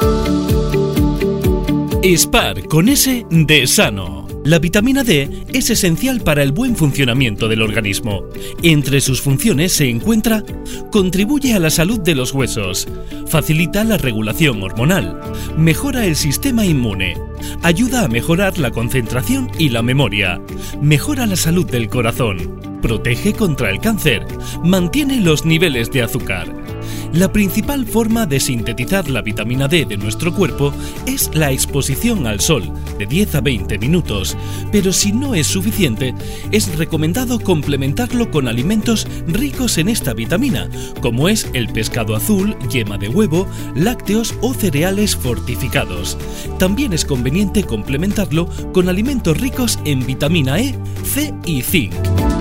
SPAR con S de sano. La vitamina D es esencial para el buen funcionamiento del organismo. Entre sus funciones se encuentra: contribuye a la salud de los huesos, facilita la regulación hormonal, mejora el sistema inmune, ayuda a mejorar la concentración y la memoria, mejora la salud del corazón, protege contra el cáncer, mantiene los niveles de azúcar. La principal forma de sintetizar la vitamina D de nuestro cuerpo es la exposición al sol, de 10 a 20 minutos, pero si no es suficiente, es recomendado complementarlo con alimentos ricos en esta vitamina, como es el pescado azul, yema de huevo, lácteos o cereales fortificados. También es conveniente complementarlo con alimentos ricos en vitamina E, C y zinc.